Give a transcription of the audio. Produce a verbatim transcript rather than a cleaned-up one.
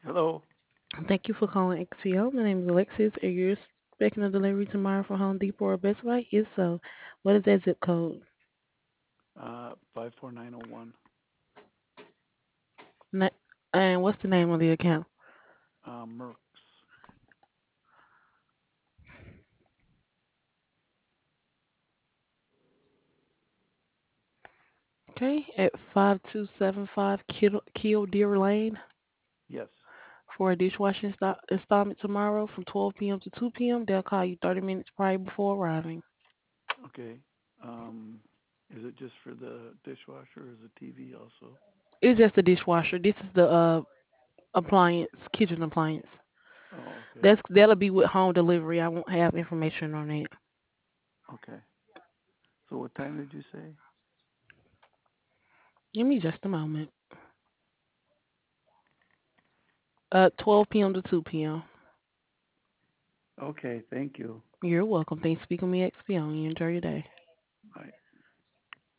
Hello. Thank you for calling X P O. My name is Alexis. Are you expecting a delivery tomorrow for Home Depot or Best Buy? If so, what is that zip code? Uh, five four nine zero one. Na- and what's the name of the account? Uh, Mercs. Okay, at five two seven five Kill, Kill Deer Lane Yes. for a dishwashing sto- installment tomorrow from twelve p m to two p m. They'll call you thirty minutes prior before arriving. Okay. Um, is it just for the dishwasher or is it T V also? It's just a dishwasher. This is the uh appliance, kitchen appliance. Oh, okay. That's that'll be with home delivery. I won't have information on it. Okay. So what time did you say? Give me just a moment. Uh, twelve p m to two p m. Okay. Thank you. You're welcome. Thanks for speaking with me, X P O. You enjoy your day. Bye.